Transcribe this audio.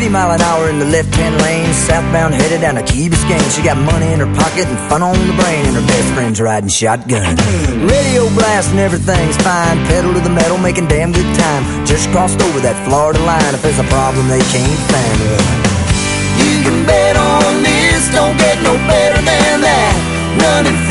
80 mile an hour in the left-hand lane, southbound headed down to Key Biscayne. She got money in her pocket and fun on the brain, and her best friend's riding shotgun. Radio blast and everything's fine, pedal to the metal, making damn good time. Just crossed over that Florida line. If there's a problem they can't find her. You can bet on this, don't get no better than that. Running